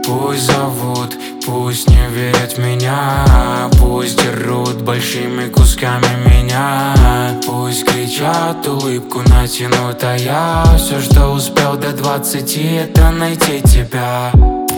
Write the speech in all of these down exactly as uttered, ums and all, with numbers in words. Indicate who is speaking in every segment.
Speaker 1: Пусть зовут, пусть не верят в меня, пусть дерут большими кусками меня, пусть кричат, улыбку натянут, а я все, что успел до двадцати, это найти тебя.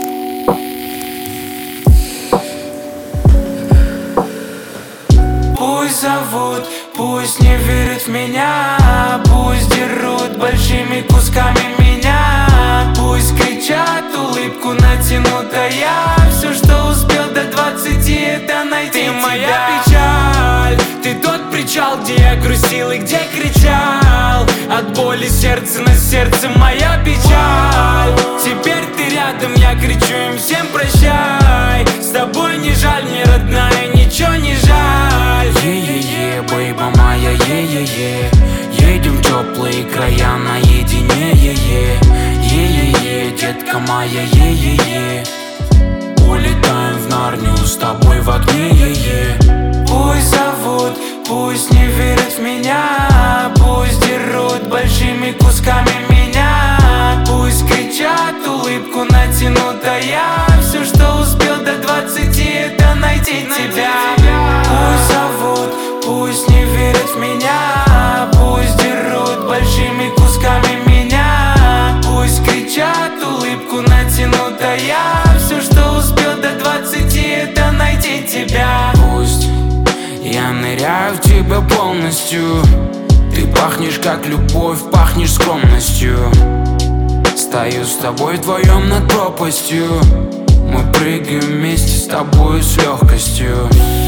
Speaker 1: Пусть зовут, пусть не верят в меня, пусть дерут большими кусками меня, пусть кричат, улыбку натянут, а я все, что успел до двадцати, это найти тебя. Ты моя печаль, ты тот причал, где я грустил и где кричал. От боли сердце на сердце моя печаль. Теперь ты рядом, я кричу им всем прощай. С тобой не жаль мне, родная, ничего не жаль. Е-е-е, бейба моя, е-е-е, едем в теплые края наедине, е-е. Е-е-е, детка моя, е-е-е, улетаем в Нарнию с тобой в огне, е-е. Пусть зовут, пусть не верят в меня, пусть дерут большими кусками меня, пусть кричат, улыбку натянут, а я все, что успел до двадцати, это найти тебя. Пусть зовут, пусть не верят в меня, пусть дерут большими кусками меня, пусть кричат, улыбку натянут, а я все, что успел до двадцати, это найти тебя. Пусть я ныряю в тебя полностью, ты пахнешь как любовь, пахнешь скромностью. Стою с тобой вдвоем над пропастью, мы прыгаем вместе с тобой с легкостью.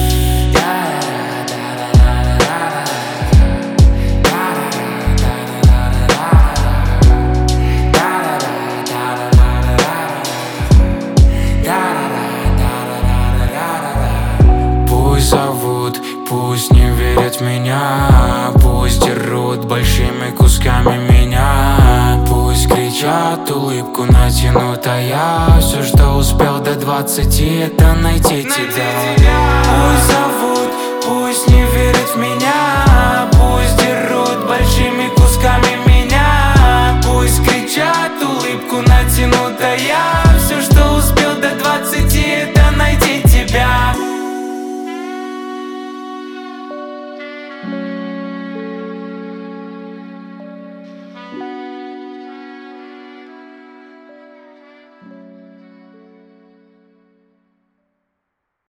Speaker 1: Пусть зовут, пусть не верят в меня, пусть дерут большими кусками меня, пусть кричат, улыбку натянут, а я все, что успел до двадцати, это найти тебя. Пусть зовут, пусть не верят в меня,